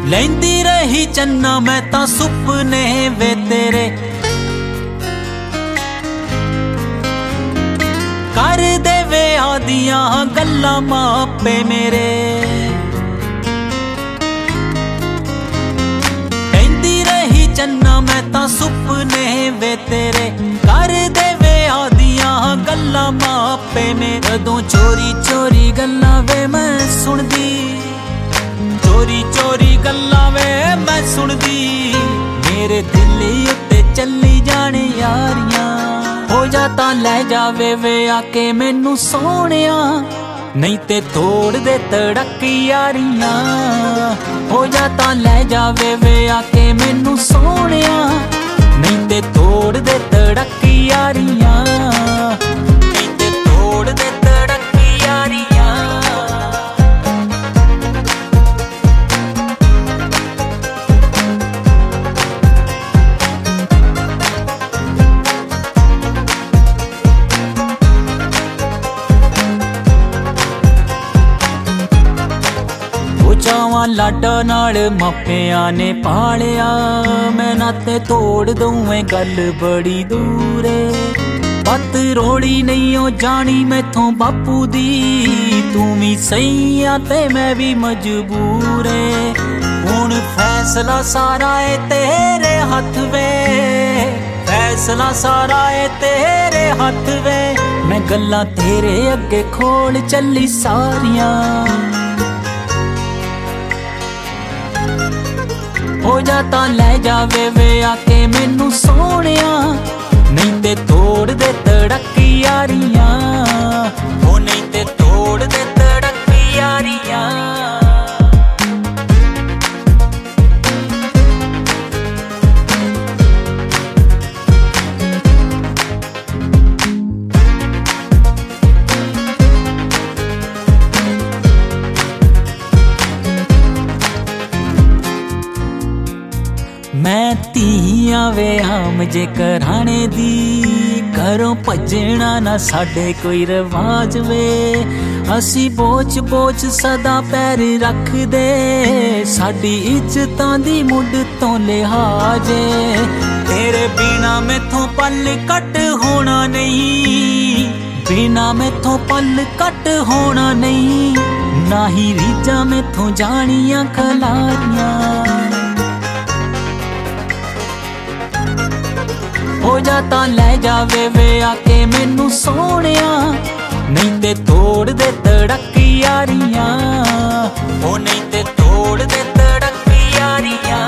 लैंदी रही चन्ना मैं तां सुपने वे तेरे, कर देवे आदियां गल्लां मापे मेरे। लैंदी रही चन्ना मैं तां सुपने वे तेरे, कर देवे आदियां गल्लां मापे मेरे। कदों चोरी चोरी गल्लां वे मैं सुनदी, चोरी चोरी गल्लां वे मैं सुनदी, मेरे दिल उत्ते चली जाने यारियां। हो जा तां लै जावे वे आके मैनू सोहणिया, नहीं ते तोड़ दे तड़क यारियां। हो जा तां लै जावे वे आके मैनू सोहणिया, नहीं ते तोड़ दे तड़क यारियां, नहीं ते तोड़ दे तड़क यारियां। चावां लाडा नाल मापियां ने पालिया, मैं नाते तोड़ दूं गल बड़ी दूरे। पत रोड़ी नहीं हो जानी मैथों बापू दी, तू भी सही आ ते मैं भी मजबूर है। हुण फैसला सारा है तेरे हथ वे, फैसला सारा है तेरे हथ वे। मैं गल्लां तेरे अगे खोल चली सारियां। हो जा तां लै जावे वे आके मैनू सोहणिया, नहीं ते तोड़ दे तड़क यारियां। हो नहीं ते तोड़ दे तड़क यारियां। मैं धीआं वे आम जे घराणे दी, घरों भजना ना साडे कोई रवाज वे। असी बोच बोच सदा पैर रख दे, साडी इज्जतां दी मुड तो लिहाजे। तेरे बिना मैथों पल कट होना नहीं, बिना मैथों पल कट होना नहीं। ना ही रीझां मैथों जानियां खलारियां। हो जा तां लै जावे वे आके मैनू सोहणिया, नहीं ते तोड़ दे तड़क यारियां। हो नहीं ते तोड़ दे तड़क यारियां।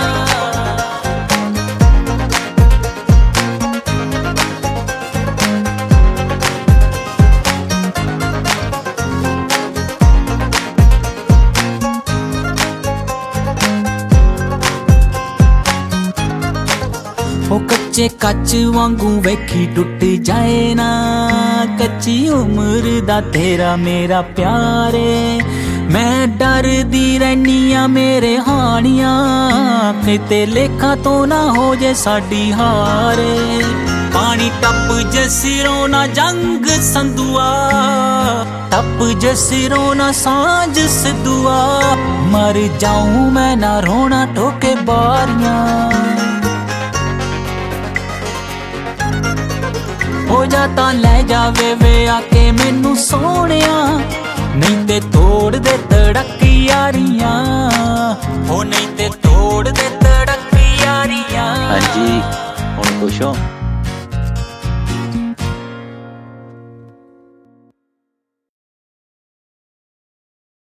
ओ कच्चे कच वांगू वेखी टुट जाए ना, कच्ची उम्र दा तेरा मेरा प्यारे। मैं डरदी रहनिया मेरे हानिया, किते लेखा तो ना हो जे साडी हारे। पानी टप जे सिरों ना जंग संदुआ, टप जे सिरों ना सांझ सिद्धुआ। मर जाऊं मैं ना रोना ठोके बारियां। हो जा तां लै जावे वे आके मैनू सोहणिया, नहीं ते तोड़ दे तड़क यारियां। हो